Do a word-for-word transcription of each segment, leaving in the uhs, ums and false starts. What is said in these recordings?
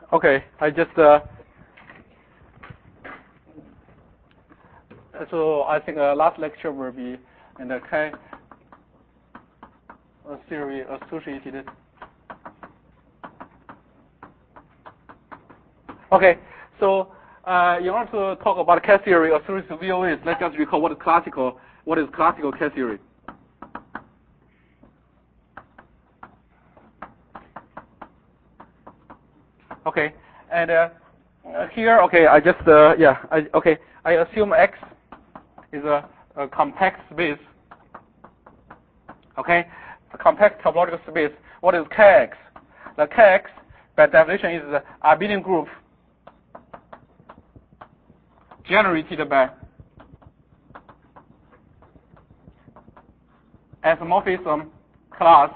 okay, I just uh, so I think uh, last lecture will be in the K theory associated. Okay, so uh, in order to talk about K theory associated to V O As, let's just recall what is classical. What is classical K theory? Okay, and uh, here, okay, I just uh, yeah, I, okay, I assume X is a, a compact space. Okay, a compact topological space. What is K X? The K X, by definition, is the abelian group generated by isomorphism class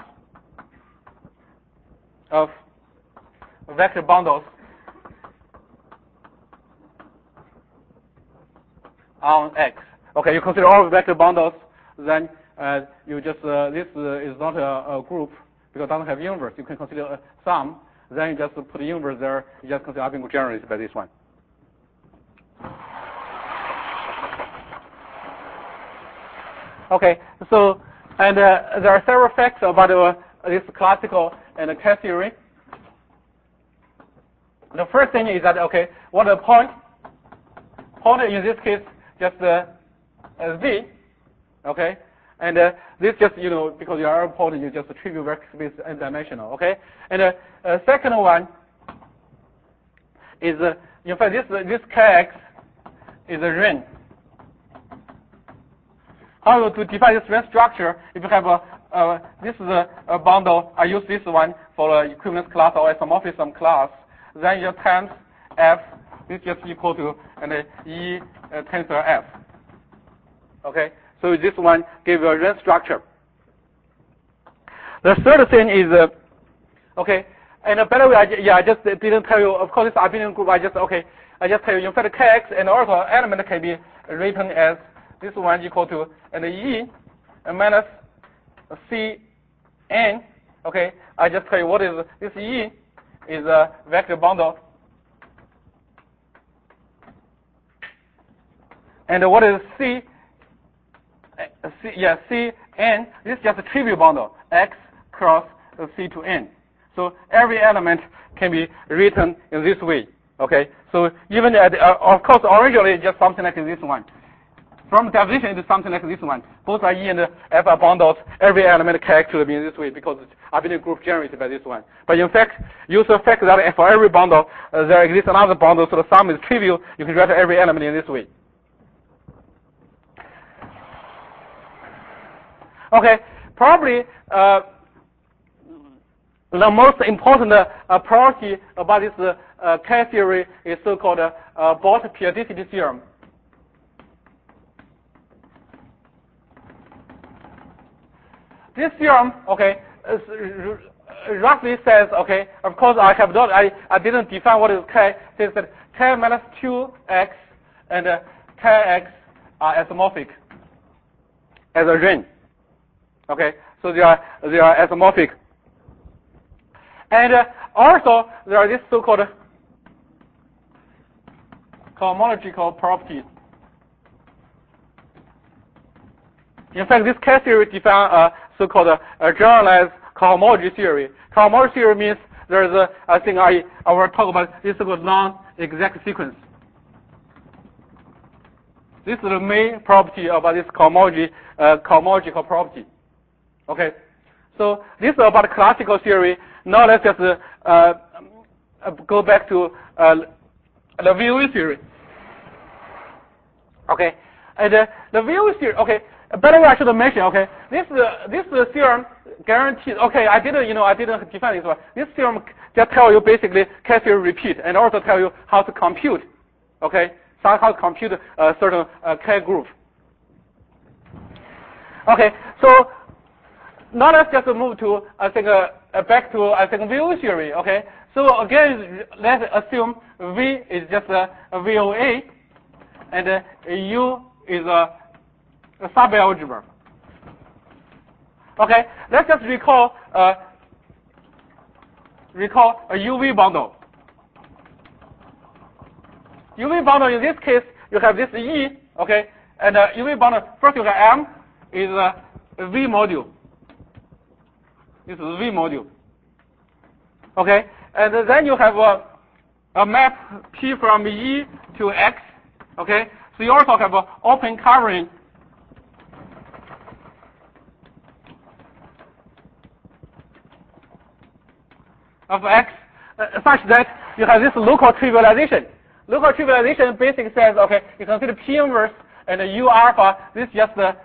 of vector bundles on X. Okay, you consider all vector bundles, then uh, you just uh, this uh, is not a, a group because it doesn't have inverse. You can consider a sum, then you just put the inverse there. You just consider abelian group generated by this one. Okay, so and uh, there are several facts about uh, this classical and K theory. The first thing is that, okay, what a point? Point in this case just uh, Z, okay, and uh, this just, you know, because you are a point, you just trivial vector space n-dimensional, okay, and uh, uh, second one is uh, in fact this this K X is a ring. However, to define this ring structure, if you have a uh, this is a, a bundle, I use this one for the equivalence class or isomorphism class. Then you times F, this is just equal to and uh, E uh, tensor F. Okay, so this one gives you a ring structure. The third thing is, uh, okay, and uh, by the way, I, yeah, I just didn't tell you. Of course, this abelian group. I just okay, I just tell you. In fact, K X and also element can be written as this one equal to and E minus C N. Okay, I just tell you what is this E is a vector bundle. And what is C? C yeah, C N. This is just a trivial bundle, X cross C to N. So every element can be written in this way. Okay. So even at, uh, of course, originally it's just something like this one. From definition, it's something like this one. Both are E and F are bundles. Every element can actually be in this way because it's abelian group generated by this one. But in fact, use the fact that for every bundle uh, there exists another bundle, so the sum is trivial. You can write every element in this way. Okay, probably uh, the most important uh, property about this uh, K theory is so-called uh, uh, Bott periodicity theorem. This theorem, okay, roughly says, okay, of course I have not, I, I didn't define what is K. Says that K minus two X and uh, K X are isomorphic as a ring. Okay, so they are they are isomorphic. And uh, also there are this so-called cohomological properties. In fact, this K theory defines a so-called uh, a generalized cohomology theory. Cohomology theory means there is a, I think I, I will talk about this so-called non-exact sequence. This is the main property about this cohomology, uh, cohomological property. Okay, so this is about classical theory. Now let's just uh, uh, go back to uh, the V O A theory. Okay, and uh, the V O A theory. Okay, by the way, I should mention. Okay, this uh, this uh, theorem guarantees. Okay, I didn't, you know, I didn't define this one. This theorem just tell you basically K theory repeat, and also tell you how to compute. Okay, so how to compute a certain uh, K group. Okay, so. Now let's just move to, I think, uh, back to, I think, V O A theory, okay? So again, let's assume V is just a, a V O A, and uh, U is a, a subalgebra. Okay, let's just recall, uh, recall a U V bundle. U V bundle in this case, you have this E, okay, and uh, U V bundle, first you have M is a V module. This is V module. Okay, and then you have a, a map P from E to X, okay, so you also have an open covering of X uh, such that you have this local trivialization. Local trivialization basically says, okay, you consider P inverse and U alpha, this is just the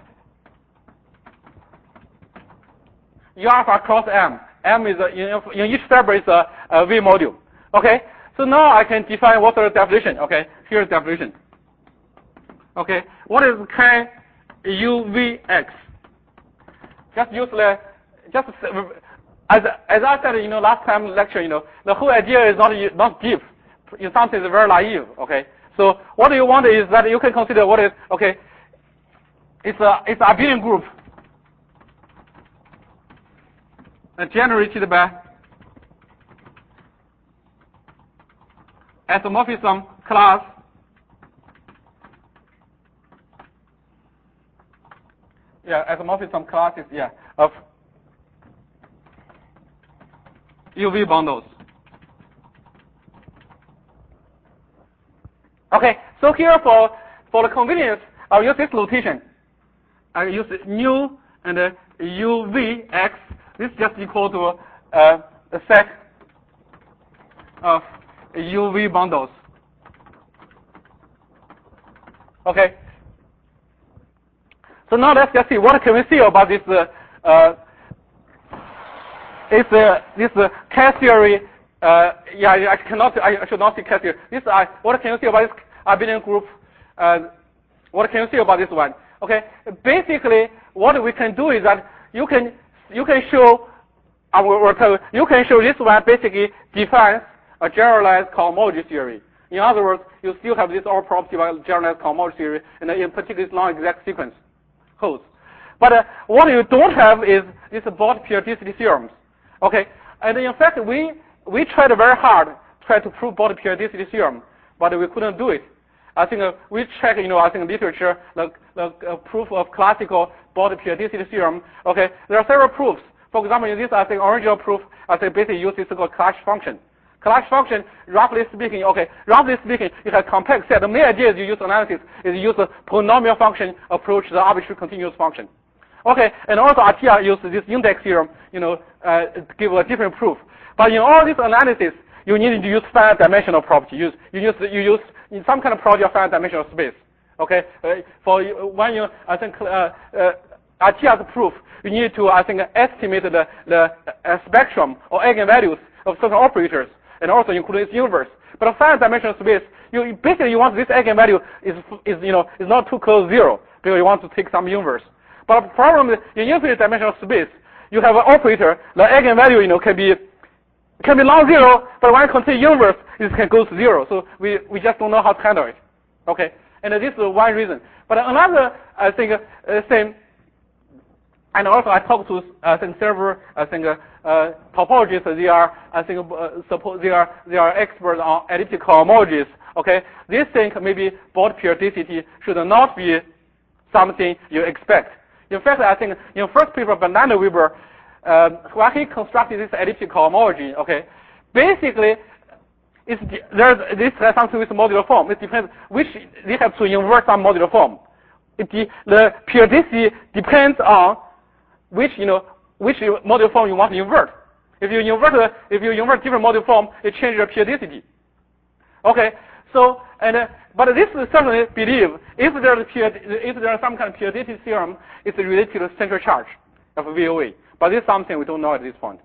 U alpha cross M. M is a, in, in each fiber is a, a V module. Okay, so now I can define what's the definition. Okay, here's the definition. Okay, what is K U V X? Just use the just as as I said, you know, last time lecture, you know, the whole idea is not not deep. In something is very naive. Okay, so what you want is that you can consider what is okay. It's a it's a abelian group. Uh, generated by isomorphism class yeah isomorphism classes yeah of U V bundles. Okay, so here for for the convenience, I'll use this notation. I use nu and uh, U V X. This is just equal to uh, a set of U V bundles. Okay. So now let's just see what can we see about this. Uh, uh, is uh, this uh, K theory? Uh, yeah, I cannot. I should not say K theory. This uh, what can you see about this abelian group? Uh, what can you see about this one? Okay. Basically, what we can do is that you can. You can show, I will tell you, you can show this one basically defines a generalized cohomology theory. In other words, you still have this all property about generalized cohomology theory, and in particular, this non-exact sequence holds. But uh, what you don't have is this Bott periodicity theorems. Okay, and in fact, we we tried very hard to try to prove Bott periodicity theorem, but we couldn't do it. I think uh, we check, you know, I think literature, the, the uh, proof of classical Bott periodicity theorem. Okay, there are several proofs. For example, in this, I think original proof, I think basically uses called Clash function. Clash function, roughly speaking, okay, roughly speaking, you have complex set. The main idea is you use analysis is you use a polynomial function approach the arbitrary continuous function. Okay, and also Atiyah uses this index theorem, you know, uh, give a different proof. But in all this analysis, you need to use finite dimensional property. You use, you use, you use in some kind of property of finite dimensional space. Okay, uh, for when you, I think, uh, uh, Atiyah's proof, you need to, I think, estimate the, the uh, spectrum or eigenvalues of certain operators, and also include its inverse. But a finite dimensional space, you basically you want this eigenvalue is, is you know, is not too close to zero because you want to take some inverse. But the problem is in infinite dimensional space, you have an operator, the eigenvalue, you know, can be can be non-zero, but when you consider inverse, it can go to zero. So we, we just don't know how to handle it. Okay, and this is one reason. But another, I think, uh, thing, and also I talked to, I think, several, I think, uh, uh, topologists. They are, I think, uh, suppose they are they are experts on elliptic cohomologies. Okay, they think maybe Bott periodicity should not be something you expect. In fact, I think in first paper by Landweber, uh, when he constructed this elliptic cohomology, okay, basically, it's there's this has something with modular form. It depends which they have to invert some modular form. It, the, the periodicity depends on which you know which modular form you want to invert. If you invert a, if you invert different modular form, it changes the periodicity. Okay, so and uh, but this is certainly believe if there is if there is some kind of periodicity theorem, it's related to the central charge of V O A. But this is something we don't know at this point.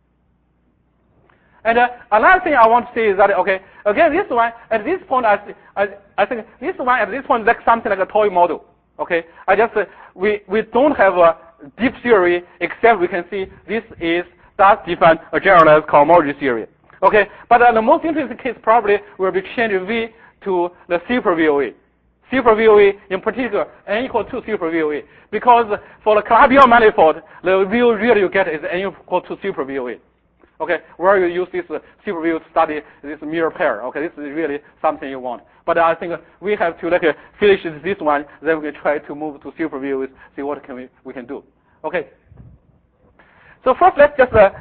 And uh, another thing I want to say is that, okay, again, this one, at this point, I, I, I think this one at this point is like something like a toy model. Okay, I just, uh, we, we don't have a deep theory, except we can see this is, does define a generalized cohomology theory. Okay, but uh, the most interesting case probably will be changing V to the super V O A. Super V O A, in particular, n equal to super V O A. Because for the Calabi-Yau manifold, the V O A really you get is n equal to super V O A. Okay, where you use this uh, super view to study this mirror pair. Okay, this is really something you want. But I think we have to like uh, finish this one, then we can try to move to super view, see what can we we can do. Okay. So first, let's just uh,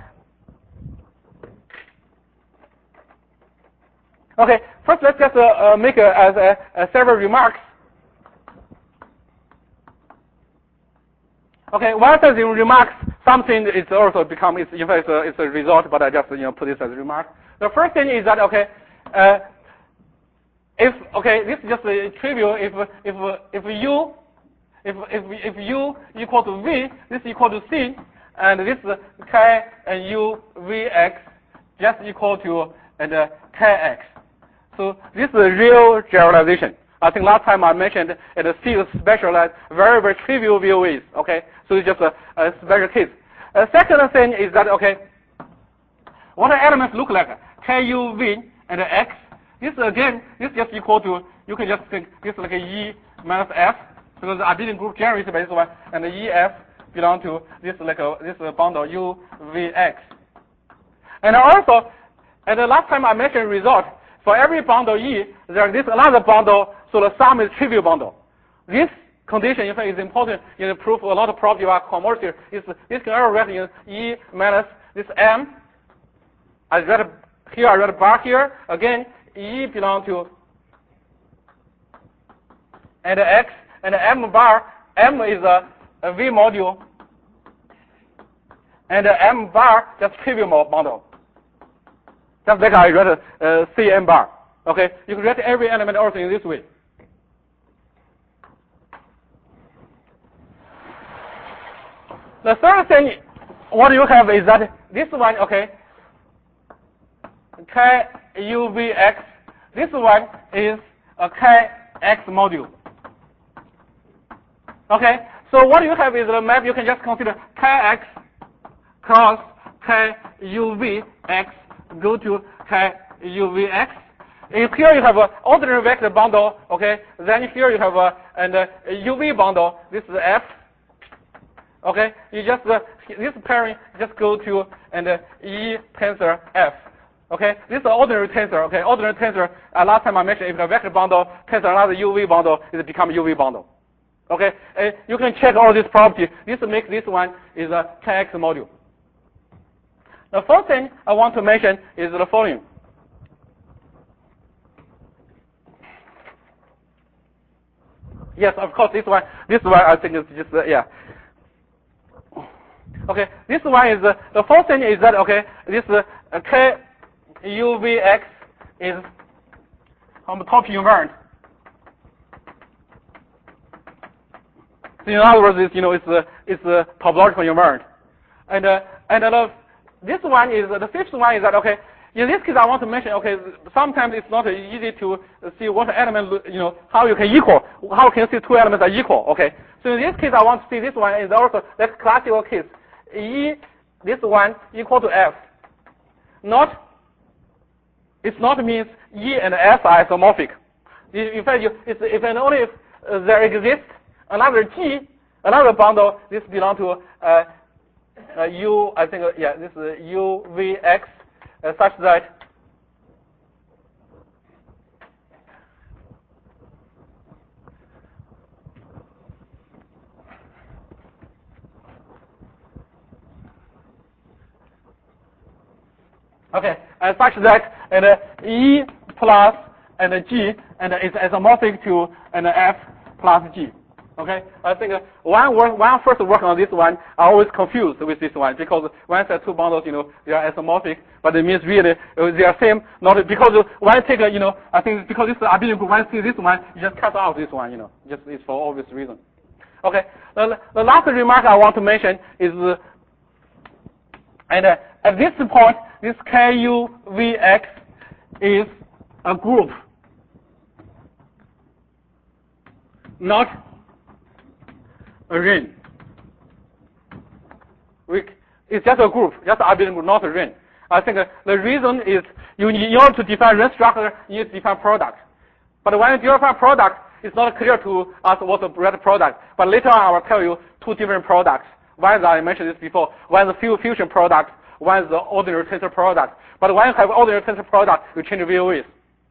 okay. First, let's just uh, uh, make a, as a, a several remarks. Okay, once as in remarks, something is also become, it's, in fact, it's a, it's a result, but I just, you know, put this as a remark. The first thing is that, okay, uh, if, okay, this is just a trivial, if, if, if u, if, if, if u equal to v, this equal to c, and this k and u vx just equal to and uh, kx. So this is a real generalization. I think last time I mentioned it is still specialized, very, very trivial V O Es, okay? So it's just a, a special case. A second thing is that, okay, what the elements look like? K, U, V, and X. This again, this just equal to, you can just think this is like a E minus F, because the abelian group generated by this one, and the E F belong to this like a, this bundle U, V, X. And also, and the last time I mentioned result, for every bundle E, there is another bundle, so the sum is trivial bundle. This condition, in fact, is important in the proof of a lot of property are converted. Is this can ever write in E minus this M. I read here, I read a bar here. Again, E belong to and X, and M bar, M is a, a V module, and M bar just trivial bundle. Just like I read uh, C M bar. Okay, you can write every element also in this way. The third thing, what you have is that this one, okay, K U V X. This one is a K X module. Okay, so what you have is a map. You can just consider K X cross K U V X go to K U V X. If here you have an ordinary vector bundle, okay, then here you have a, and a U V bundle. This is F. Okay, you just uh, this pairing just go to and uh, E tensor F. Okay, this is an ordinary tensor. Okay, ordinary tensor. Uh, last time I mentioned if a vector bundle tensor another U V bundle, it becomes U V bundle. Okay, uh, you can check all these properties. This makes this one is a K X module. The first thing I want to mention is the following. Yes, of course, this one, this one I think is just, uh, yeah. Okay, this one is, uh, the first thing is that, okay, this uh, K U V X is homotopy invariant. So in other words, it's, you know, it's a, it's a topological invariant. And, uh, and uh, this one is, uh, the fifth one is that, okay, in this case I want to mention, okay, sometimes it's not easy to see what element, you know, how you can equal, how can you see two elements are equal, okay. So in this case I want to see this one is also that classical case. E, this one equal to F. Not, it's not means E and F are isomorphic. In fact, you, it's, if and only if uh, there exists another G, another bundle, this belong to uh, uh, U, I think, uh, yeah, this is U V X, uh, such that okay, and such that and uh, E plus and uh, G and uh, is isomorphic to and uh, F plus G. Okay, I think uh, when, work, when I first work on this one, I always confused with this one because when I say two bundles, you know, they are isomorphic, but it means really uh, they are same. Not because when I take, uh, you know, I think because this is abelian group, when I see this one, you just cut out this one, you know, just it's for obvious reason. Okay, the, the last remark I want to mention is, uh, and uh, at this point, this K U V X is a group, not a ring. We, it's just a group, just abelian group, not a ring. I think uh, the reason is you need, in order to define ring structure, you need to define product. But when you define product, it's not clear to us what's a red product. But later on, I will tell you two different products. One is I mentioned this before. One is a fusion product. one is the ordinary tensor product. But when you have ordinary tensor product, you change V O As.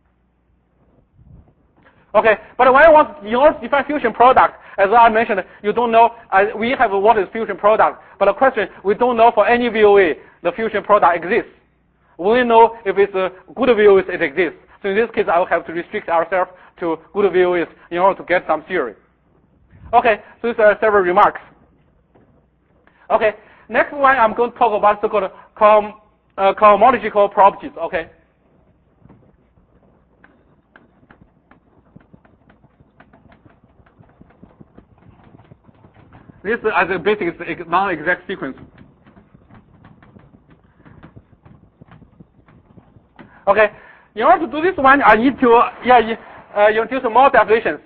Okay, but when you want, in order to define fusion product, as I mentioned, you don't know, uh, we have what is fusion product, but the question, we don't know for any V O A the fusion product exists. We know if it's a good V O As, it exists. So in this case, I will have to restrict ourselves to good V O As in order to get some theory. Okay, so these are several remarks. Okay, next one I'm going to talk about so-called com, uh, cohomological properties. Okay. This as a basic is a non-exact sequence. Okay, in order to do this one, I need to yeah uh, introduce more definitions.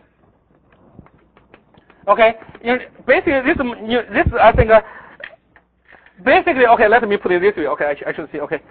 Okay, in, basically this this I think uh, basically okay. Let me put it this way. Okay, I, sh I should see. Okay,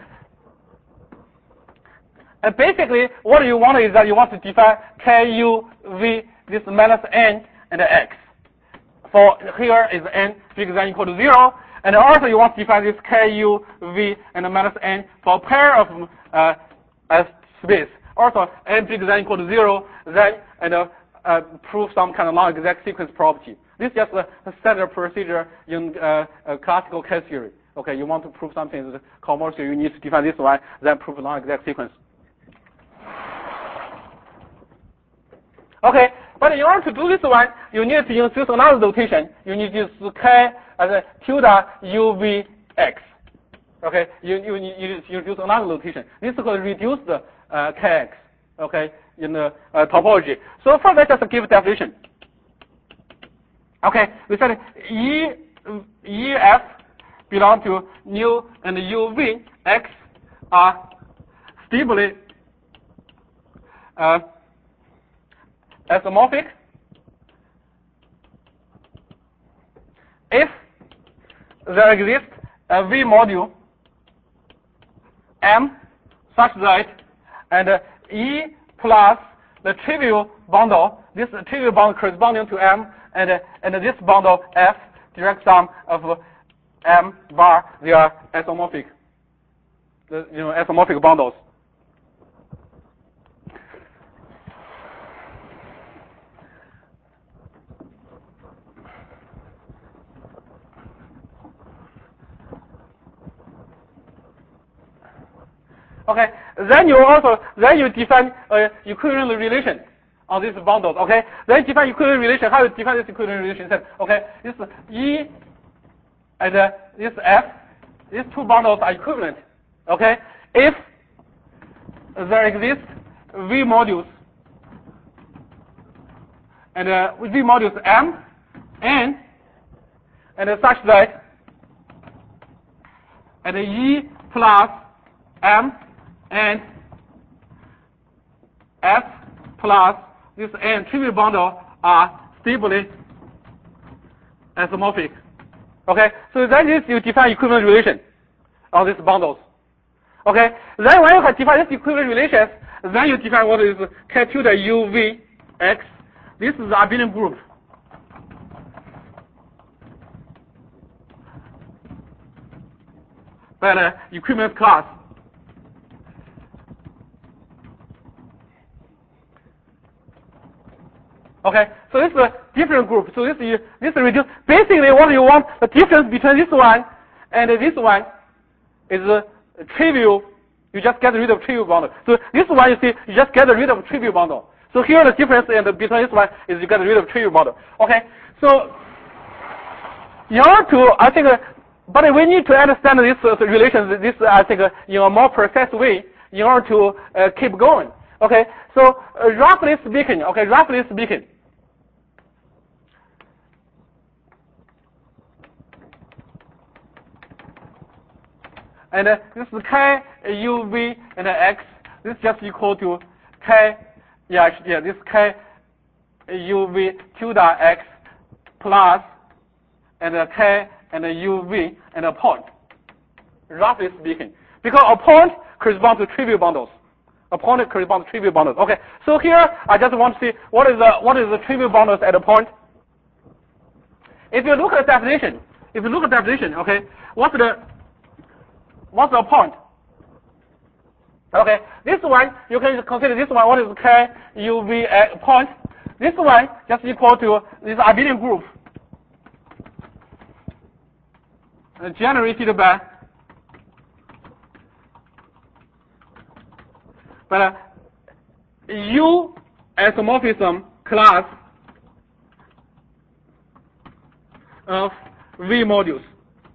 and basically what you want is that you want to define K U V this minus n and X. For here is n bigger than or equal to zero, and also you want to define this K U V and minus n for a pair of uh, uh, space. Also n bigger than or equal to zero, then and uh, uh, prove some kind of non-exact sequence property. This is just a, a standard procedure in uh, a classical case theory. Okay, you want to prove something is cohomology, you need to define this one, then prove a non-exact sequence. Okay, but in order to do this one, you need to introduce another notation. You need to use K as a tilde U V X. Okay, you, you, you introduce another notation. This is called reduced uh, K X. Okay, in the uh, topology. So first, let's just give a definition. Okay, we said E, E F belong to nu and U V X are stably uh, isomorphic if there exists a V module M such that and uh, E plus the trivial bundle, this trivial bundle corresponding to M, and uh, and this bundle F direct sum of uh, M bar, they are isomorphic, the, you know, isomorphic bundles. Okay, then you also, then you define uh, equivalent relation on these bundles, okay? Then you define equivalent relation. How you define this equivalent relation? Said, okay, this E and uh, this F, these two bundles are equivalent, okay? If there exist V modules and uh, V modules M, N, and uh, such that and E plus M and F plus this N trivial bundle are stably isomorphic. Okay, so that is you define equivalent relation on these bundles. Okay, then when you have defined this equivalent relations, then you define what is K tilde U V X. This is the abelian group. But uh, equivalence class. Okay, so this is a different group. So this is this reduce. Basically, what you want, the difference between this one and this one is a trivial. You just get rid of trivial bundle. So this one, you see, you just get rid of trivial bundle. So here the difference in the, between this one is you get rid of trivial bundle. Okay, so in order to, I think, uh, but we need to understand this uh, relation. This I think uh, in a more precise way in order to uh, keep going. Okay, so uh, roughly speaking, okay, roughly speaking, and uh, this is K U V and X. This is just equal to K, yeah, yeah, this K U V tilde X plus and uh, K and uh, U V and a point. Roughly speaking, because a point corresponds to trivial bundles. A point corresponds to trivial bundles. Okay, so here I just want to see what is the what is the trivial bundles at a point. If you look at the definition, if you look at the definition, okay, what's the what's the point? Okay, this one, you can consider this one, what is K U V point? This one just equal to this abelian group uh, generated by, by uh, U isomorphism class of V modules.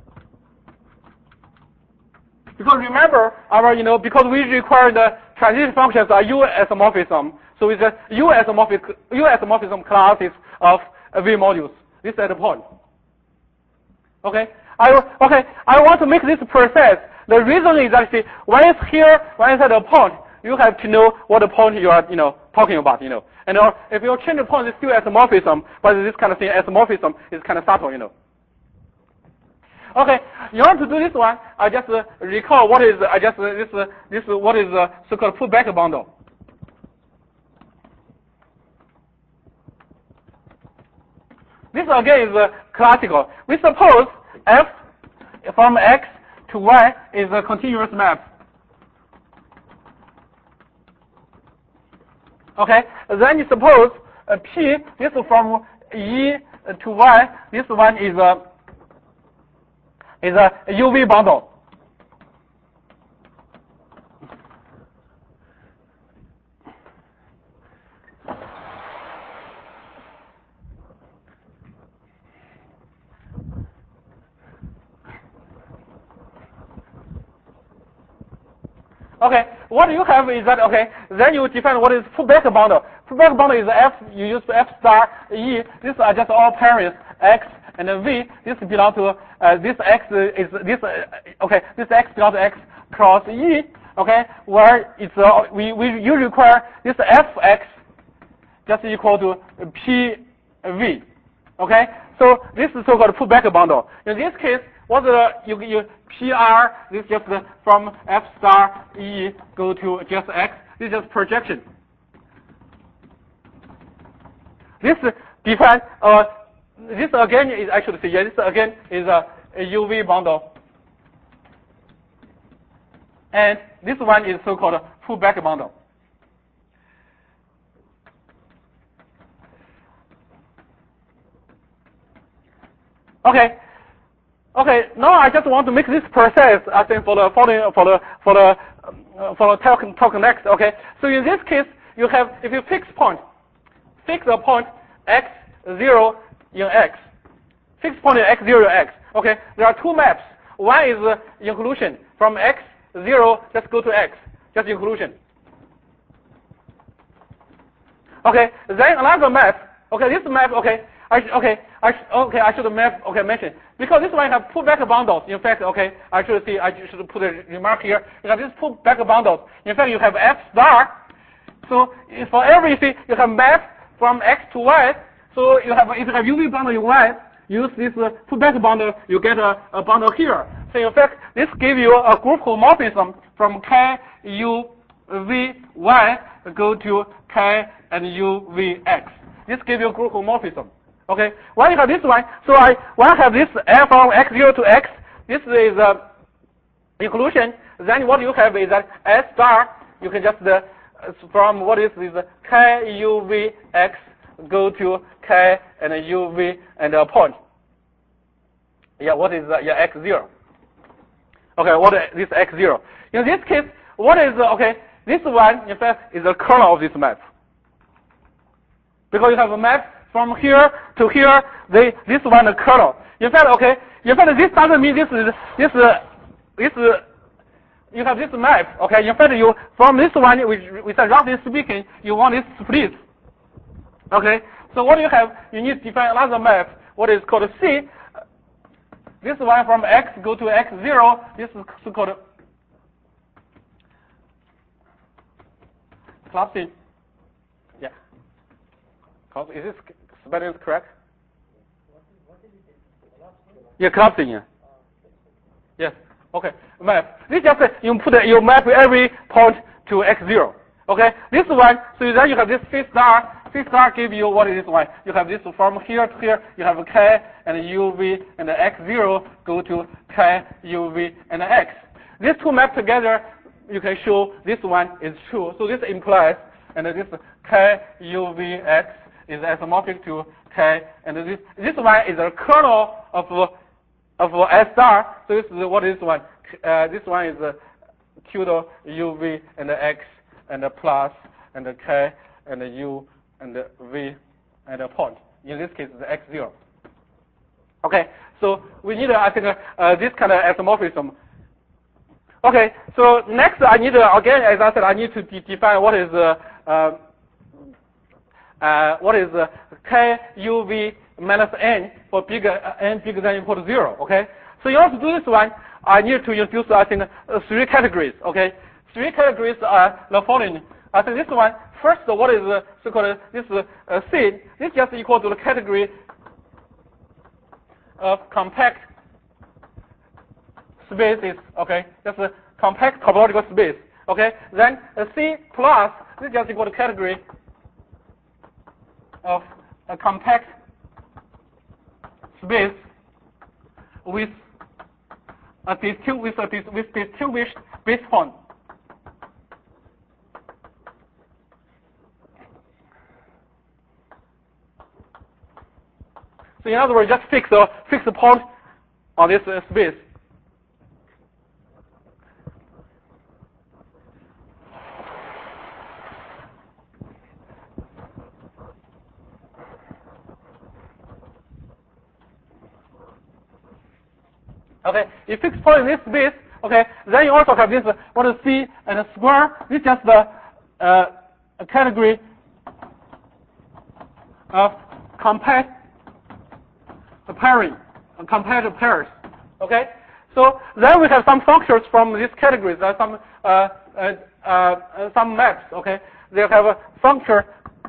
Because remember, our, you know, because we require the transition functions are U isomorphism, so it's a U isomorphism, U isomorphism classes of V modules. This is the point. Okay, I okay, I want to make this process. The reason is actually when it's here, when it's at a point, you have to know what the point you are, you know, talking about, you know. And uh, if you change the point, it's still isomorphism, but this kind of thing, isomorphism is kind of subtle, you know. Okay, in order to do this one, I just uh, recall what is I just uh, this uh, this uh, what is uh, so-called put-back bundle. This again is uh, classical. We suppose f from x to y is a continuous map. Okay, then you suppose uh, p this from e to y. This one is a uh, is a U V bundle. Okay, what you have is that, okay, then you define what is put-back bundle. Put-back bundle is F, you use F star E. These are just all parents, X and V. This belong to, uh, this X is, this, uh, okay, this X belongs to X cross E, okay, where it's, uh, we, we, you require this F X just equal to P V, okay? So this is so-called put-back bundle. In this case, what's the, you, you, P R, this is just from F star E go to just X. This is just projection. This define, uh, this again is actually, yeah, this again is a, a U V bundle. And this one is so-called put-back bundle. Okay. Okay, now I just want to make this process, I think, for the following, for the, for the, uh, for the talk, talk next, okay? So in this case, you have, if you fix point, fix a point x zero in x, fix point in x zero in x, okay? There are two maps. One is uh, inclusion. From x zero, just go to x, just inclusion. Okay, then another map, okay, this map, okay, I, okay, I, okay, I should map, okay, mention. Because this one have put-back bundles. In fact, okay, I should see, I should put a remark here. You have this put-back bundles. In fact, you have F star. So for every, you see, you have map from X to Y. So you have, if you have U V bundle in Y, use this uh, put-back bundle, you get a, a bundle here. So in fact, this gives you a group homomorphism from K U V Y go to K and U V X. This gives you a group homomorphism. Okay, when you have this one, so I when I have this F from x zero to x, this is uh, inclusion. Then what you have is that S star, you can just uh, from what is this K U V X go to K and U V and a point. Yeah, what is uh, yeah x zero? Okay, what is this x zero? In this case, what is uh, okay? This one in fact is the kernel of this map because you have a map. From here to here, they, this one the kernel. In fact, okay, in fact, this doesn't mean this is, this, uh, this, uh, you have this map, okay, in fact, you, from this one, we, we said roughly speaking, you want this split, okay, so what you have, you need to define another map, what is called C. This one from X go to X zero, this is called club C. Yeah. Is this spelling correct? Yeah, collapsing. Yeah. Yes. Okay. Map. This just you put you map every point to x zero. Okay. This one. So then you have this C star. C star give you what is this one? You have this from here to here. You have K and U V and x zero go to K U V and X. these two map together, you can show this one is true. So this implies, and this K U V X is isomorphic to K, and this this one is a kernel of of S star. So this is what is one. Uh, this one is uh, Q U V and the X and the plus and the K and the U and the V and the point. In this case, the X zero. Okay, so we need, uh, I think, uh, this kind of isomorphism. Okay, so next I need, uh, again, as I said, I need to de define what is uh, uh, uh, what is uh, K U V minus N for bigger uh, N bigger than or equal to zero. Okay, so in order to do this one, I need to introduce, I think, uh, three categories. Okay, three categories are the following. I think this one first, what is uh, so-called this uh, C? This just equal to the category of compact spaces, okay? That's a compact topological space, okay? Then a C plus, this is just equal to category of a compact space with a distinct with a dis with distinguished base point. So in other words, just fix a fix a point on this uh, space. Okay, you fix point in this space. Okay, then you also have this uh, what is C and a square. This is just the uh, a category of compact pairing, compared pairs. Okay, so then we have some functions from these categories. There are some uh, uh, uh, some maps. Okay, they have a function.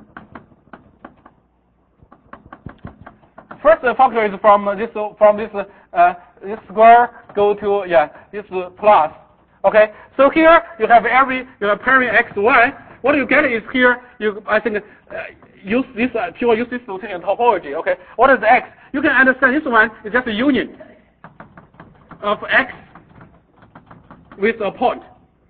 First uh, function is from this from this uh, this square go to yeah this uh, plus. Okay, so here you have every you have pairing x y. What you get is here you I think uh, use this uh, pure use this notation topology. Okay, what is x? You can understand this one is just a union of x with a point.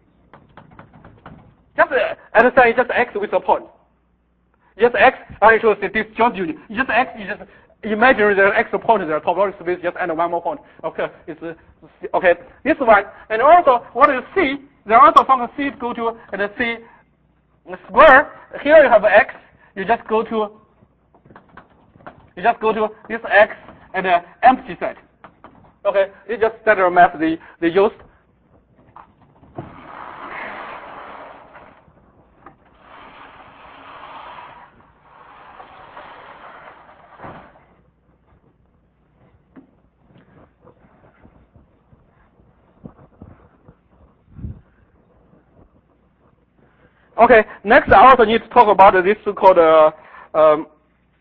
Just uh, understand it's just x with a point. Just x, I show this disjoint union. Just x, you just imagine the x point there, topological space, just add one more point. Okay, it's uh, okay. This one, and also what is c? There are also function c go to and the c square. Here you have x. You just go to you just go to this x and the empty set. Okay, it's just standard map they they use. Okay, next I also need to talk about this so-called, uh, um,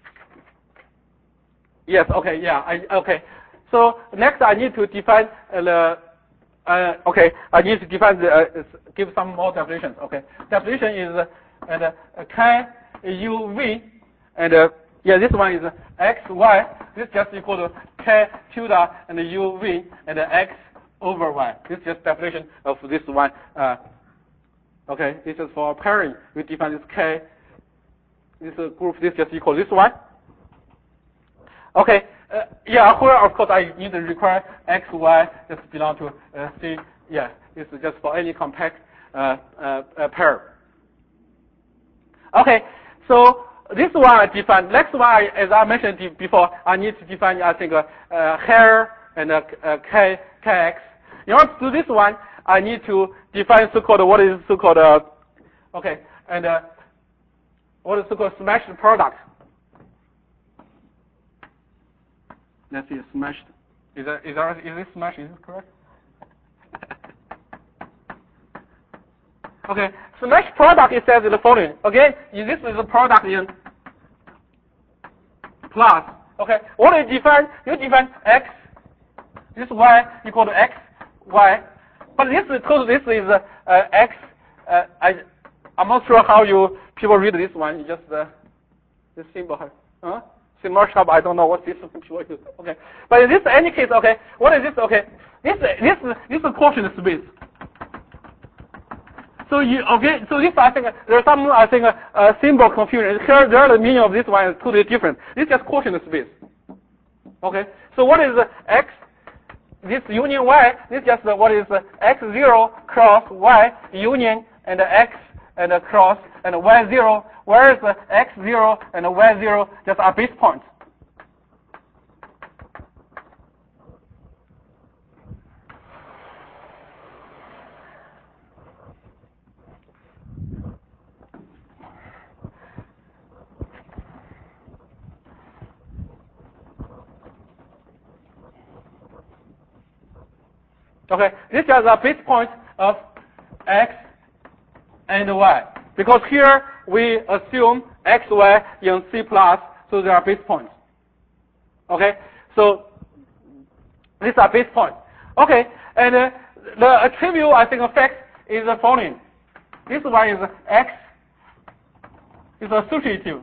yes, okay, yeah, I, okay. So next I need to define uh, the, uh, okay, I need to define the, uh, give some more definitions, okay. Definition is uh, and, uh, K U V, and uh, yeah, this one is X, Y, this just equal to K tilde and U V and X over Y. This is just definition of this one, uh, okay, this is for pairing. We define this K, this uh, group, this just equal this one. Okay, uh, yeah, here of course I need to require X, Y just belong to uh, C. Yeah, this is just for any compact uh, uh, uh, pair. Okay, so this one I define. Next one, as I mentioned before, I need to define, I think, uh, uh, hair and uh, uh, K, Kx. In order to do this one, I need to define so-called, what is so-called, uh, okay, and uh, what is so-called smashed product. Let's see, smashed. Is that, is that, is this smashed? Is this correct? Okay, smashed product, it says in the following. Again, this is a product in plus. Okay, what do you define? You define x, this y equal to x, y. But this is because this is uh, uh, x. Uh, I I'm not sure how you people read this one. You just uh, this symbol. Huh? Symbol shop. I don't know what this people use. Okay, but in this any case, okay. What is this? Okay, this this this is quotient space. So you okay? So this I think there's some I think uh, symbol confusion here. There the meaning of this one is totally different. This is just quotient space. Okay. So what is the x? This union y. This is just the, what is the x zero cross y union and the x and the cross and the y zero. Where is the x zero and the y zero just are base points. Okay, this is a base point of x and y. Because here we assume x, y in C plus, so they are base points. Okay, so these are base points. Okay, and uh, the trivial, I think, effect is the following. This one is x is associative.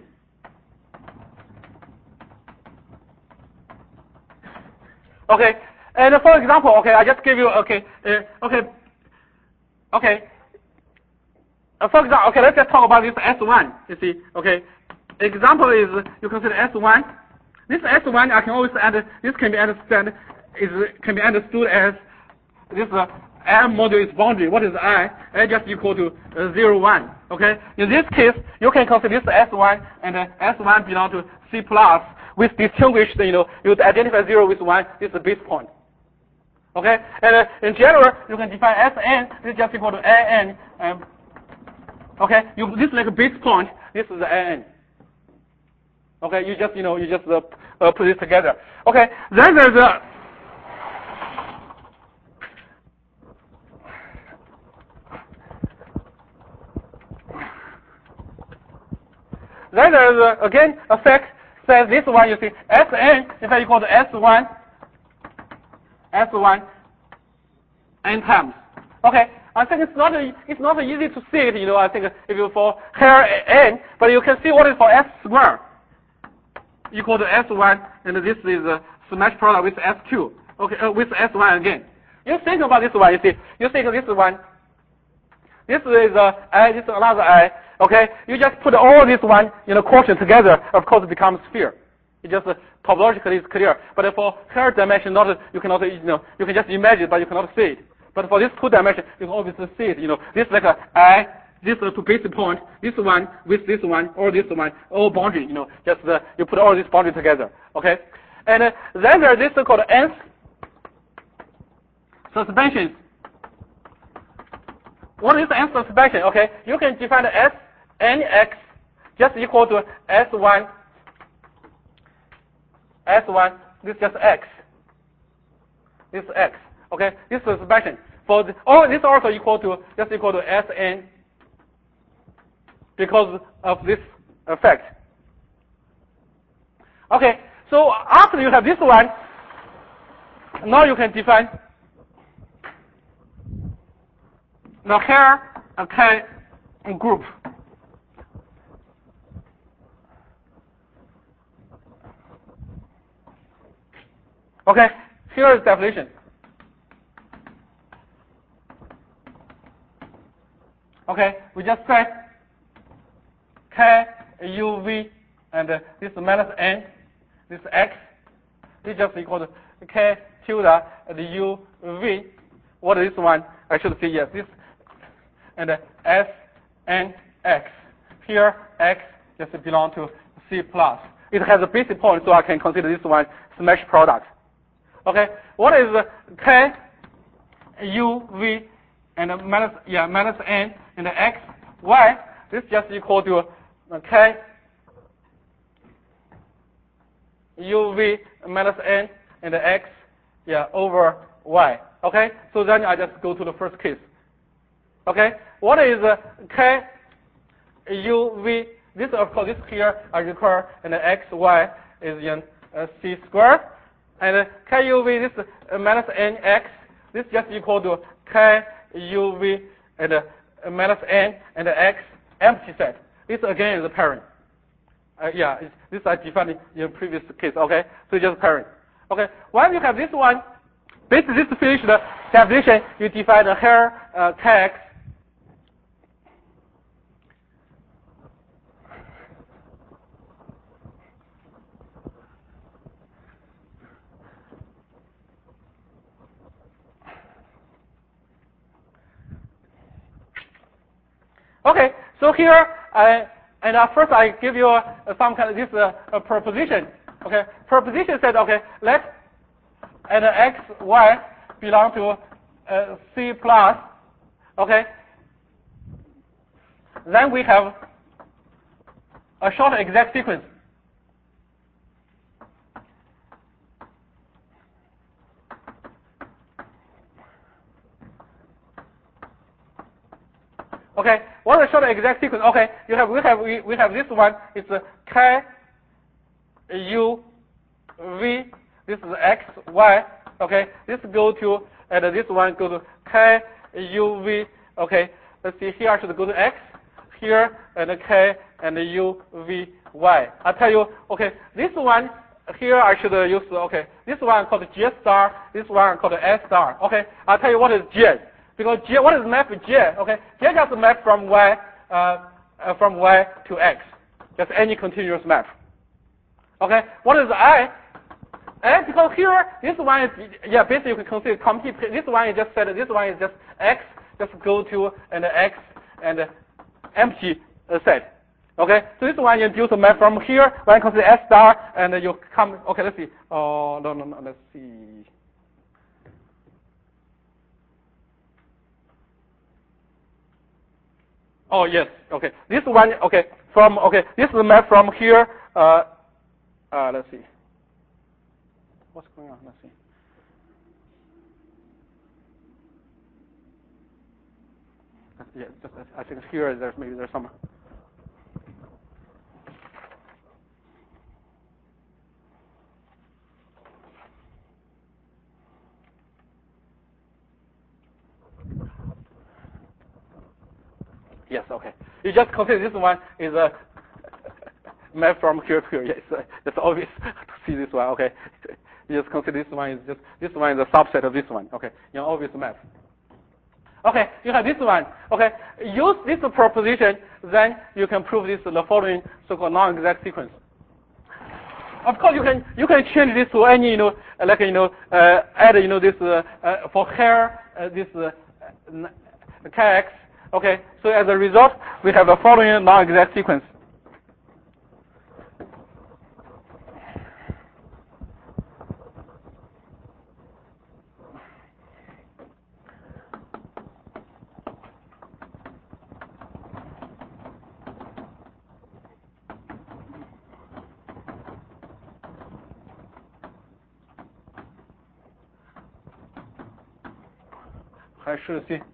Okay. And for example, okay, I just give you, okay, uh, okay, okay. Uh, for example, okay, let's just talk about this S one, you see, okay. Example is, you consider S one. This S one, I can always add, this can be understood, is, can be understood as this uh, M module is boundary. What is I? I just equal to uh, zero, one, okay. In this case, you can consider this S one, and uh, S one belong to C plus, with distinguished, you know, you identify zero with one, this is a base point. Okay, and uh, in general, you can define Sn, this is just equal to An. Um, okay, you, this is like a base point, this is the An. Okay, you just, you know, you just uh, uh, put this together. Okay, then there's a, then there's a, again, a fact says this one, you see, Sn is equal to S one, S one n times. Okay, I think it's not a, it's not easy to see it. You know, I think if you for here n, but you can see what is for S square equal to S one, and this is a smash product with S two. Okay, uh, with S one again. You think about this one. You see, you think this one. This is a I. This is another I. Okay, you just put all this one in a quotient together. Of course, it becomes sphere. It just uh, topologically is clear. But for third dimension, not you cannot, you know, you can just imagine, but you cannot see it. But for this two dimension, you can obviously see it. You know, this like a I, this uh, two basic point, this one with this one or this one, all boundary. You know, just uh, you put all this boundary together. Okay, and uh, then there's this called nth suspensions. What is the nth suspension? Okay, you can define the S n x just equal to S one. S one, this is just X. This is X. Okay, this is suspension. For the, oh, this also equal to just equal to Sn because of this effect. Okay, so after you have this one, now you can define the here a K group. Okay, here is definition. Okay, we just say K U V and uh, this minus N, this X, this just equal to K tilde the U V. What is this one? I should say yes, this and uh, S N X. Here X just belong to C plus. It has a basic point, so I can consider this one smash product. Okay, what is uh, K U V and uh, minus yeah minus N and the X Y? This just equal to uh, K U V minus N and the X yeah over Y. Okay, so then I just go to the first case. Okay, what is uh, K U V? This of course this here I require and the X Y is in uh, C square. And uh, K U V, this uh, minus N X, this just equal to K U V and uh, minus N and the X empty set. This again is a parent. Uh, yeah, it's, this I defined in previous case, okay? So just parent. Okay, when you have this one, basically this finish the definition, you define the here uh, K X So here, I, and uh, first I give you uh, some kind of this uh, a proposition. Okay, proposition said, okay, let and x, y belong to uh, C plus. Okay, then we have a short exact sequence. Okay, what is a short exact sequence? Okay, you have we have we, we have this one. It's a K U V. This is X Y. Okay, this go to and this one go to K U V. Okay, let's see here should go to X here and K and U V Y. I tell you. Okay, this one here I should use. Okay, this one called J star. This one called S star. Okay, I'll tell you what is J. Because J, what is map J? Okay, J just map from Y uh, uh, from Y to X, just any continuous map. Okay, what is I? And because here this one is yeah basically you can consider complete. This one is just said this one is just X, just go to and X and empty uh, set. Okay, so this one you induce a map from here. One consider S star and you come. Okay, let's see. Oh no no no let's see. Oh yes, okay. This one, okay, from okay. This is a map from here. Uh, uh, let's see. What's going on? Let's see. Yeah, just, I think here there's maybe there's some. Yes, okay. You just consider this one is a map from here to here. Yes, it's obvious to see this one. Okay, you just consider this one is just this one is a subset of this one. Okay, you know, obvious map. Okay, you have this one. Okay, use this proposition, then you can prove this the following so-called non-exact sequence. Of course, you can you can change this to any you know like you know uh, add you know this uh, uh, for here uh, this uh, kx. Okay, so as a result, we have the following non-exact sequence. I should see.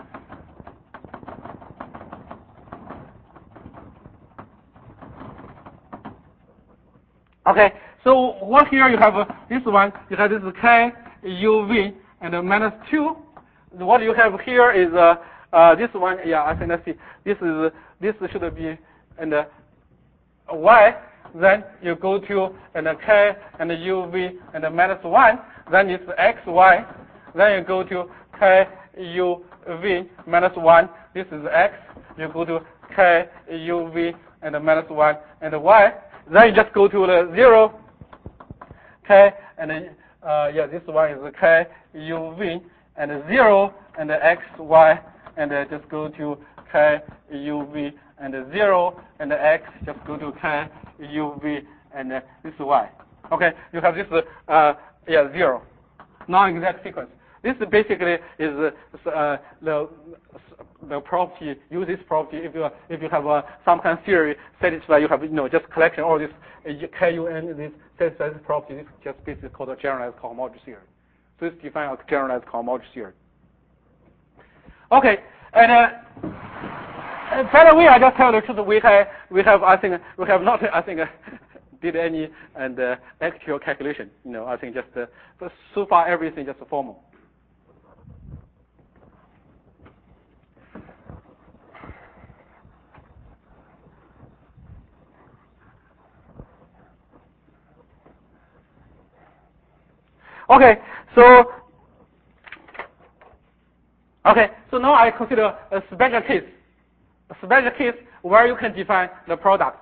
Okay, so what here you have uh, this one, you have this K U V and uh, minus two. What you have here is uh, uh, this one. Yeah, I think let's see. This is this should be and uh, Y. Then you go to and uh, K and U V and uh, minus one. Then it's X Y. Then you go to K U V minus one. This is X. You go to K U V and uh, minus one and Y. Then you just go to the zero, K, and uh, yeah, this one is K, U, V, and zero, and X, Y, and uh, just go to K, U, V, and zero, and X, just go to K, U, V, and uh, this Y. Okay, you have this, uh, yeah, zero, non-exact sequence. This basically is uh, the the property. Use this property if you if you have uh, some kind of theory satisfy. You have you know just collection all this uh, K U N this satisfies this property. This is just basically called a generalized cohomology theory. So it's defined as generalized cohomology theory. Okay, and uh, and by the way, I just tell the truth. We have we have I think we have not I think. Uh, did any and uh, actual calculation. You know I think just uh, but so far everything just formal. Okay, so okay, so now I consider a special case, a special case where you can define the product.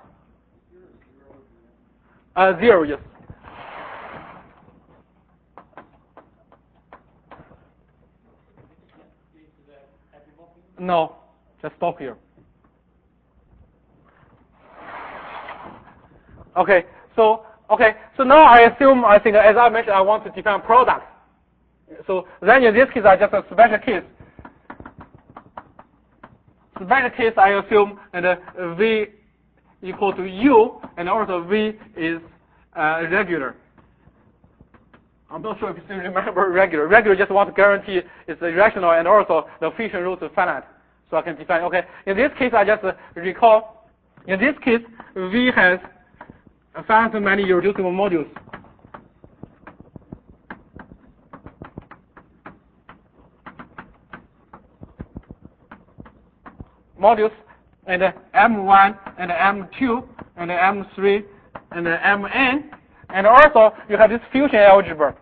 Uh, zero, yes. No, just stop here. Okay, so okay, so now I assume I think as I mentioned I want to define product. So then in this case I just a special case. Special case I assume and uh, V equal to U and also V is uh, regular. I'm not sure if you still remember regular. Regular just want to guarantee it's irrational and also the efficient root is finite. So I can define, okay. In this case, I just uh, recall, in this case, V has a finite many irreducible modules. Modules and uh, M one and M two and M three and uh, Mn. And also, you have this fusion algebra.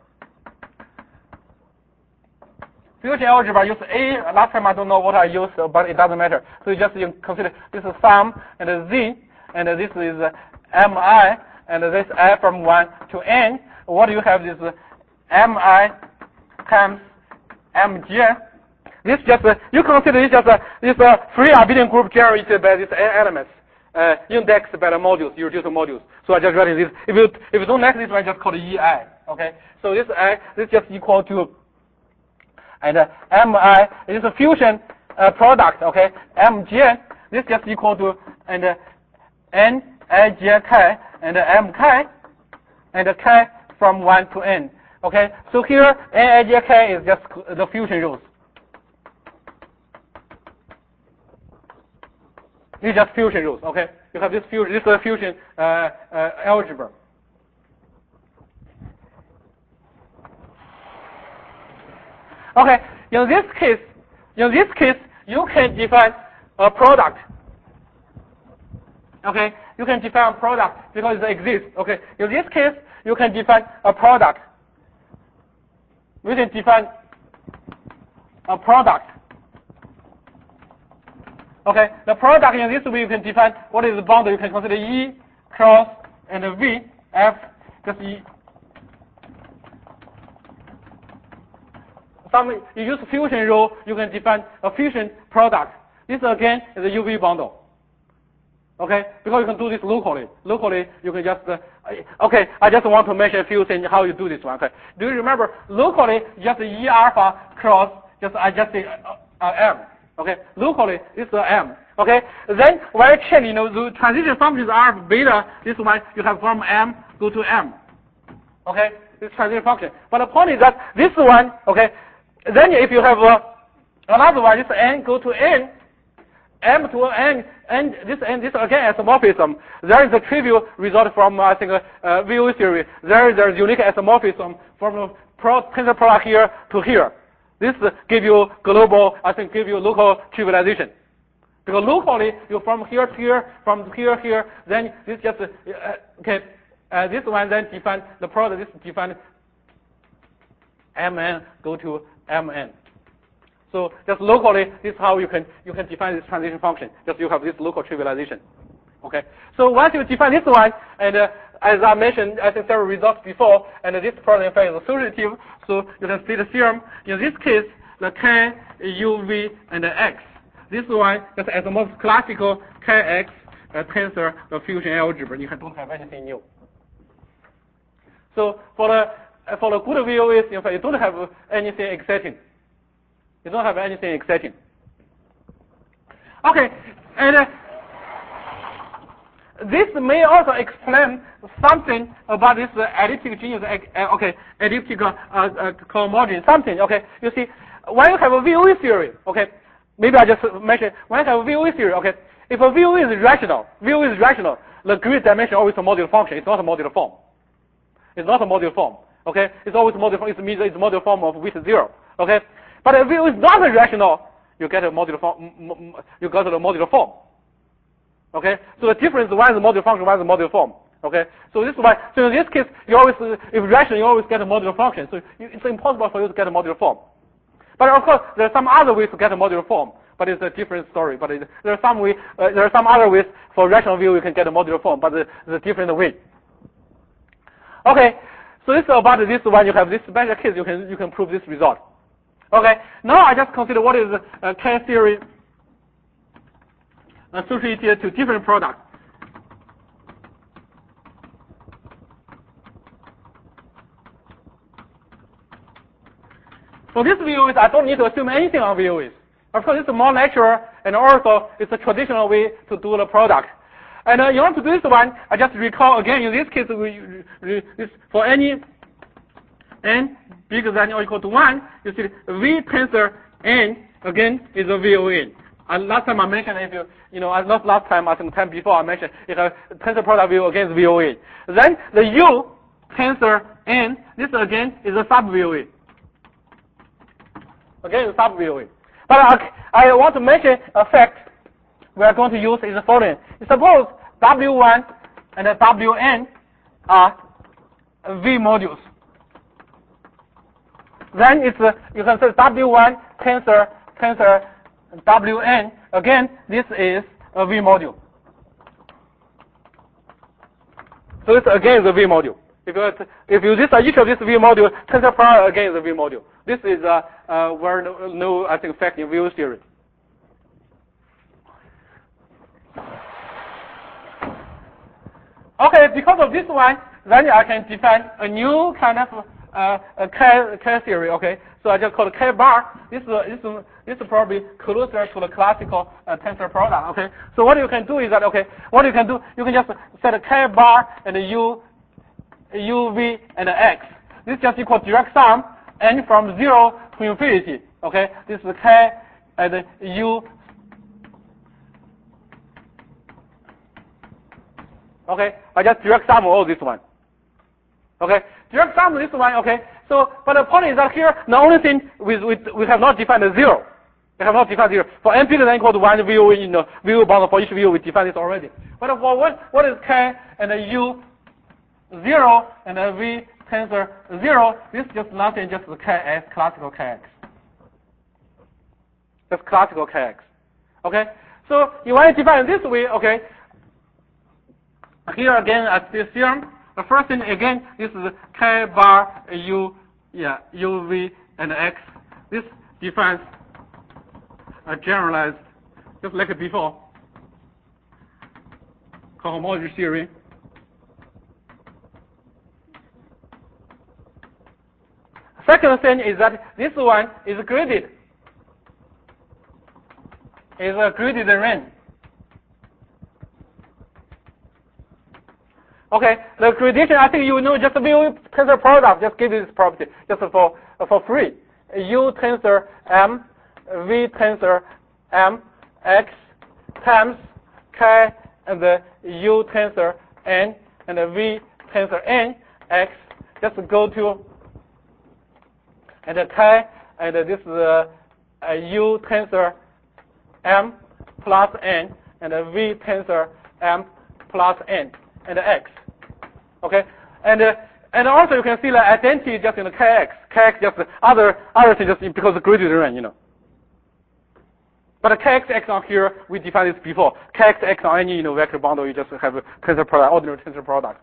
Fusion algebra use A. Last time I don't know what I used, but it doesn't matter. So you just you consider this is sum and a Z, and this is Mi, and this I from one to N. What do you have? This Mi times Mj. This just uh, you consider this just uh, this uh, free abelian group generated by these elements. Uh, indexed by the modules, irreducible modules. So I just write this. If you if you don't like this one, just call it E I. Okay. So this I this just equal to and uh, Mi is a fusion uh, product. Okay. Mj this just equal to and uh, N I J K and uh, Mk and uh, K from one to N. Okay. So here N I J K is just the fusion rules. It's just fusion rules, okay? You have this fusion, this is a fusion uh, uh, algebra. Okay, in this case, in this case, you can define a product. Okay, you can define a product because it exists. Okay, in this case, you can define a product. We can define a product. Okay, the product in this way you can define what is the boundary. You can consider E cross and V, F, just E. Some you use fusion rule, you can define a fusion product. This again is a U V bundle. Okay, because you can do this locally. Locally, you can just uh, okay. I just want to mention a few things how you do this one. Okay, do you remember locally just E alpha cross just adjusting uh, uh, M. Okay, locally this is M. Okay, then when you change, you know, the transition functions are beta. This one you have from M go to M. Okay, this transition function. But the point is that this one, okay, then if you have uh, another one, this N go to N, M to N, and this N, this again isomorphism. There is a trivial result from uh, I think uh, uh, V O theory. There is a unique isomorphism from the pro tensor product here to here. This give you global, I think, give you local trivialization. Because locally, you from here to here, from here here, then this just, uh, okay, uh, this one then define the product, this define Mn go to Mn. So just locally, this is how you can, you can define this transition function. Just you have this local trivialization. Okay. So once you define this one, and uh, as I mentioned, I think several results before, and uh, this problem in fact is associative, so you can see the theorem. In this case, the K, U, V, and the X. This one is as the most classical K X uh, tensor the fusion algebra. You don't have anything new. So for the uh, for the good V O As, in fact, you don't have anything exciting. You don't have anything exciting. Okay, and. Uh, This may also explain something about this uh, elliptic genius, uh, okay, elliptic uh, uh, cohomology, something, okay. You see, when you have a V O E theory, okay, maybe I just mentioned, when you have a V O E theory, okay, if a V O E is rational, V O E is rational, the grid dimension always a modular function, it's not a modular form. It's not a modular form, okay. It's always a modular form, it means it's a modular form of width zero, okay. But if V O E is not rational, you get a modular form, you got a modular form. Okay, so the difference is one is a modular function, one is a modular form. Okay, so this is why. So in this case, you always, if rational, you always get a modular function. So you, it's impossible for you to get a modular form. But of course, there are some other ways to get a modular form. But it's a different story. But it, there are some way, uh, there are some other ways for rational view you can get a modular form. But it's a different way. Okay, so this is about this one. You have this special case. You can you can prove this result. Okay, now I just consider what is uh, K theory associated to different products. For this V O Es, I don't need to assume anything on V O Es. Of course, it's more natural, and also it's a traditional way to do the product. And uh, in order to do this one, I just recall again, in this case, we, we, this, for any n bigger than or equal to one, you see V tensor n, again, is a V O N. And last time I mentioned, if you, you know, not last time, I think the time before I mentioned, if a tensor product view against V O A. Then the U tensor N, this again is a sub V O A. Again, is sub V O A. But I, I want to mention a fact we are going to use is the following. Suppose W one and W N are V modules. Then it's, uh, you can say W one tensor, tensor W N, again, this is a V module. So it's again the V module. If you, if you this each of this V module, tensor product again is a V module. This is a uh, uh, well known, I think, fact in view theory. Okay, because of this one, then I can define a new kind of uh, a K, K theory. Okay, so I just call it K bar. This is this is this is probably closer to the classical uh, tensor product. Okay, so what you can do is that okay, what you can do, you can just set a K bar and a U, U V and a X. This just equal direct sum n from zero to infinity. Okay, this is K and U. Okay, I just direct sum all this one. Okay, direct sum this one. Okay, so but the point is that here the only thing we we, we have not defined a zero. We have not defined zero for n bigger than equal to one V O in the V O bound for each V O we defined this already. But for what what is K and a U zero and a V tensor zero? This is just nothing, just the K X, classical K X. Just classical K X. Okay, so you want to define this way. Okay. Here again, at this theorem, the first thing again, this is K bar U, yeah, U V and X. This defines a generalized, just like before, cohomology theory. Second thing is that this one is graded. Is a graded ring. Okay, the gradation, I think you know just V O tensor product, just give this property just for for free. U tensor M, V tensor M, X times K and the U tensor N and the V tensor N, X, just go to and the K and this is a, a U tensor M plus N and a V tensor M plus N and X. Okay, and uh, and also you can see the identity just in the K X. K X just other other thing just because the graded ring, you know. But the K X X on here we defined this before. K X X on any you know vector bundle you just have a tensor product, ordinary tensor product.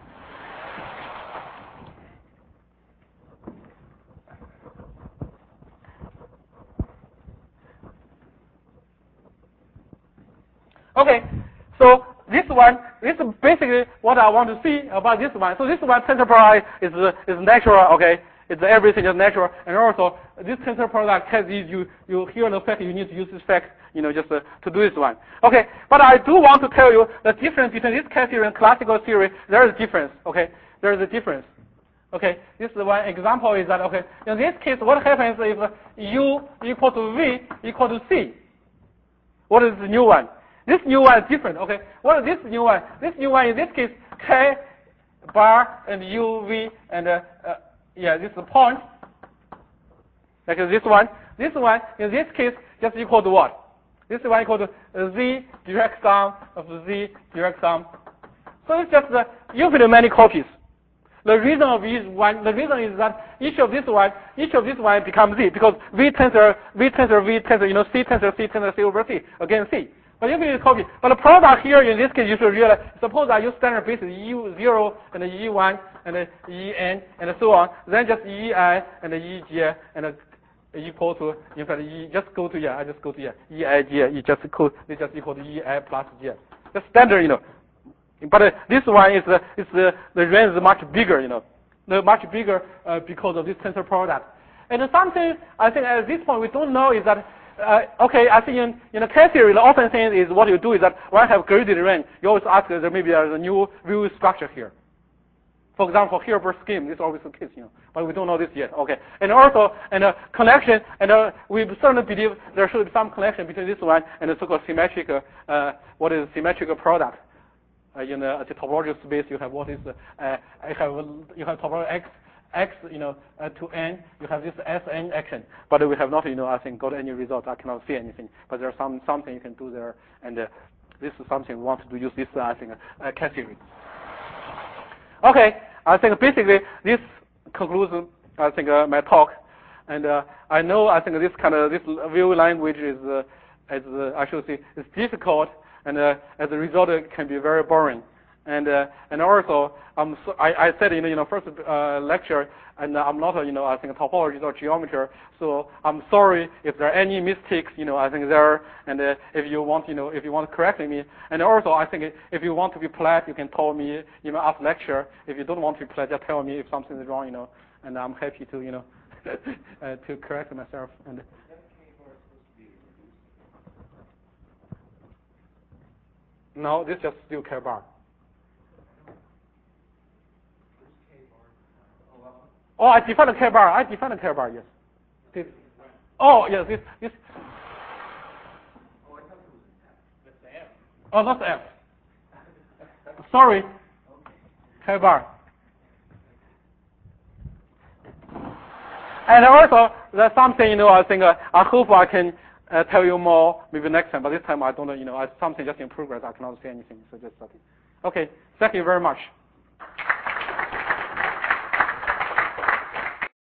Okay, so this one, this is basically what I want to see about this one. So this one, tensor product is is natural. Okay, it's everything is natural, and also this tensor product has these. You you hear the fact you need to use this fact, you know, just uh, to do this one. Okay, but I do want to tell you the difference between this K theory and classical theory. There is a difference. Okay, there is a difference. Okay, this is one example is that okay. In this case, what happens if U equal to V equal to C? What is the new one? This new one is different, okay? What is this new one? This new one, in this case, K bar and U V and, uh, uh, yeah, this is a point. Like this one. This one, in this case, just equal to what? This one equal to Z direct sum of Z direct sum. So it's just uh, infinite many copies. The reason of each one, the reason is that each of this one, each of this one becomes Z because V tensor, V tensor, V tensor, you know, C tensor, C tensor, C over C, again C. But infinite copy. But the product here, in this case, you should realize, suppose I use standard basis E zero and E one and E N and so on, then just E I and E J and equal to, in fact, E, just go to, yeah, I just go to, yeah, E I J, E just equal, they just equal to E I plus J. That's standard, you know. But uh, this one is, uh, is uh, the range is much bigger, you know. The much bigger uh, because of this tensor product. And something I think at this point we don't know is that, uh, okay, I think in, in the K-theory, the often thing is what you do is that when you have graded range, you always ask there maybe there's a new view structure here. For example, Hilbert scheme, this is always the case, you know, but we don't know this yet. Okay, and also, and a connection, and uh, we certainly believe there should be some connection between this one and the so-called symmetric, uh, what is symmetric product. Uh, in the, the topological space, you have what is, uh, you have you have topology x, x, you know, uh, to n. You have this S n action, but we have not, you know, I think got any result. I cannot see anything, but there's some something you can do there, and uh, this is something we want to use this, uh, I think, uh, K-theory. Okay, I think basically this concludes, I think, uh, my talk, and uh, I know I think this kind of this view language is, uh, is uh, I should say, is difficult, and uh, as a result, it can be very boring, and uh, and also um, so I, I said in you know first uh, lecture, and I'm not a, you know I think topologist or geometer, so I'm sorry if there are any mistakes, you know I think there, and uh, if you want you know if you want to correct me, and also I think if you want to be polite, you can tell me you know after lecture. If you don't want to be polite, just tell me if something is wrong, you know, and I'm happy to you know uh, to correct myself. And no, this is just still K bar. Oh, I defined the K bar. I defined the K bar. Yes. This, oh, yes. This. This. Oh, that's F. Sorry. K bar. And also, there's something you know. I think uh, I hope I can uh, tell you more maybe next time. But this time I don't know. You know, I, something just in progress. I cannot say anything. So just okay. Okay. Thank you very much.